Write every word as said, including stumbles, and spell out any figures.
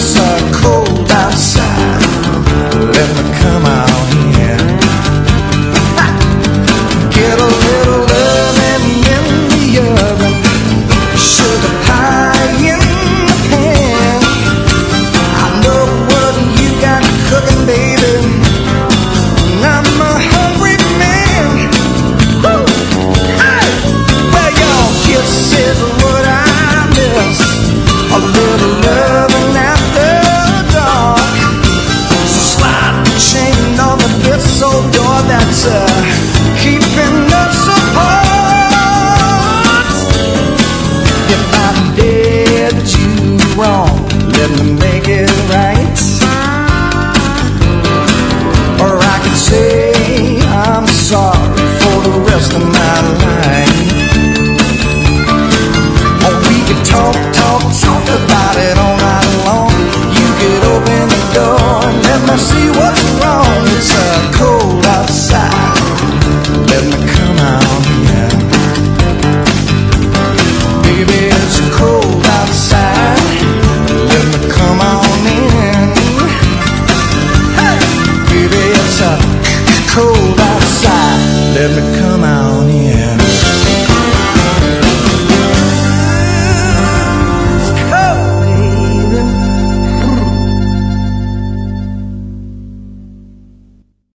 it's uh, cold outside. Let me come out here. Ha! Get a little loving in the oven, sugar pie in the pan. I know what you got cooking, baby. I'm a hungry man. Woo! Hey! Well, your kiss is what I miss. A little loving after dark. So slide the chain on the this old door that's uh, keeping us apart. If I did you wrong, let me make it right. Or I could say I'm sorry for the rest of my life. Or we could talk, talk, talk about it all night long. You could open the door and let me see what's wrong. It's uh, cold outside. Let me come out here. Baby, it's cold outside. Let me come on in. Hey, baby, it's uh, cold outside. Let me come